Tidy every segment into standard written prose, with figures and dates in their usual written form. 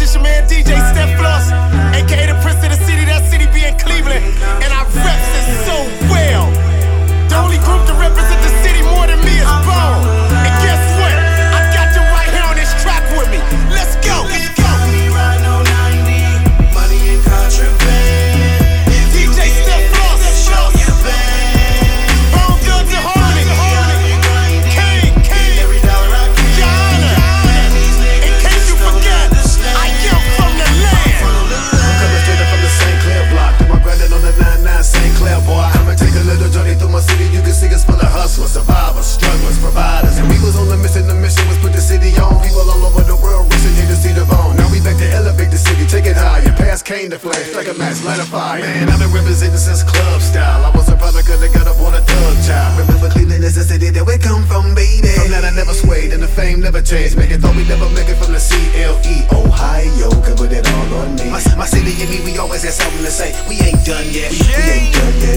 This your man DJ Steph Floss, aka the Prince of the City, that city being Cleveland. And I reps it so well. The only group to represent the city more than me is Bone. And guess what? I got them right here on this track with me. Let's go, let's go. Riding on 90, money and contraband. DJ Steph Floss, show your band. Bone Thugs and Harmony. King, every dollar I can. Yana. In case you forgot, I am from the land. I'm coming straight up from the St. Clair block. Do my grinding on the 99 St. Clair, boy. I'ma take a little journey through my city. You can see us full of hustlers, survivors, strugglers, providers. And we was on the mission was put the city on. People all over the world racing here to see the bone. Now we back to elevate the city, take it higher. Past Kane to flame, strike a match, light a fire. Man, I've been representing since club style. I was a product of the got up on a thug child. Remember Cleveland is the city that we come from, baby. From that I never swayed and the fame never changed. Make it thought we never make it from the CLE. Ohio, could put it all on me. My city and me, we always got something to say. We ain't done yet. We ain't done yet.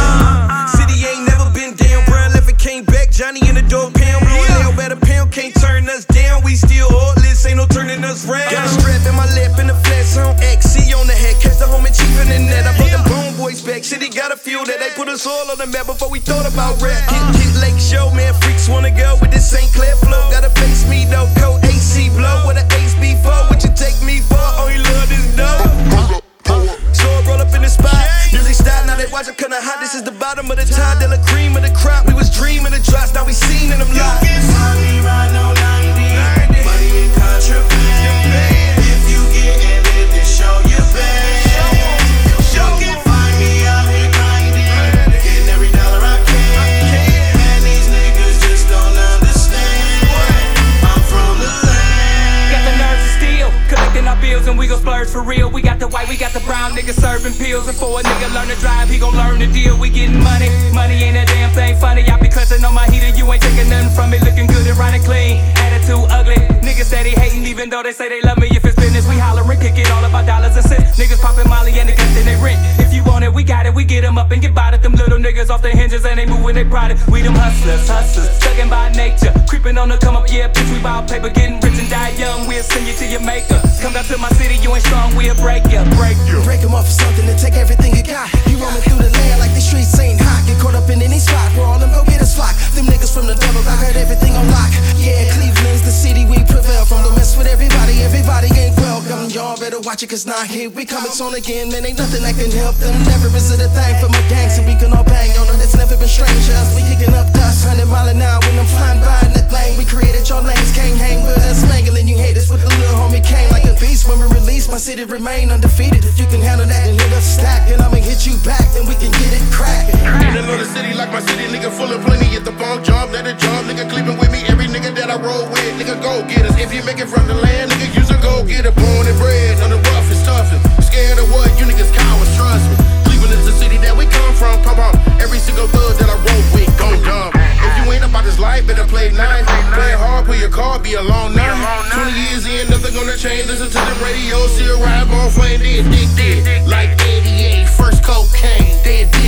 City ain't never been down. Brown left and came back. Johnny in the door, pound. Blowing out better pound. Can't turn us down. We still heartless. Ain't no turning us round. Got a strap in my lap and the flats on XC on the head. Catch the home and chief in the net. I brought them Bone Boys back. City got a feel that they put us all on the map before we thought about rap. Hit Lake Show, man. Freaks wanna go with this St. Clair flow. Gotta face me though. Cold AC blow. What a ace before. What you take me for? Only love is dope. So I roll up in the spot. Music style, now they watch it kinda hot. This is the bottom of the tide, de la cream of the crop. We was dreaming the drops, now we seen in them live. You can find me riding on 90, money and contraband. If you getting it, then show your band. You can find me out here grinding, getting every dollar I can. And these niggas just don't understand. I'm from the land. Got the nerves to steal, collecting our bills and we gon' splurge for real. We got the white, we got the brown niggas serving pills. And for a nigga learn to drive, he gon' learn the deal. We getting money, money ain't a damn thing funny. I be clutching on my heater, you ain't taking nothing from me. Looking good and running clean, attitude ugly. Niggas steady hating even though they say they love me. If it's business, we hollering, kick it all about dollars and cents. Niggas popping Molly and they collecting they rent. If you want it, we got it, we get them up and get by it. Them little niggas off their hinges and they moving they product. We them hustlers, thugging by nature. Creeping on the come up, yeah, bitch, we bout paper. Getting rich and die young, we'll send you to your maker. Come down to my city, you ain't strong, we'll break you. Break them off for something and take everything you got. You roaming through the land like the streets ain't hot. Get caught up in any spot where all them go get us flock. Them niggas from the devil, I heard everything on lock. Yeah, Cleveland's the city we prevail from. Don't mess with everybody, everybody ain't welcome. Y'all better watch it, cause now here we coming on again. Man, ain't nothing that can help them. Never is it a thing for my gang, so we can all bang on them. It's never been strangers. We kicking up dust, 100 mile an hour when I'm flying by in that lane. We created your lanes, can't hang with us. Mangling you haters with the little homie came like a beast. When we release, my city remain undefeated. If you can handle that, then hit us stack. And I'ma hit you back, then we can get it crackin'. In another city like my city, nigga full of plenty. At the phone jump, let it jump. Nigga Cleveland with me, every nigga that I roll with. Nigga go get us. If you make it from the land, nigga use a go get it. Born and bred, on the rough and stuffin'. Scared of what? You niggas cowards, trust me. Cleveland is the city that we come from. Come on, every single thug that I roll with, go dumb. If you ain't about this life, better play 9. Play hard, pull your car, be a long night. 20 years in, nothing gonna change. Listen to the radio, still ride on flame, they addicted. Like 88, first cocaine, they addicted.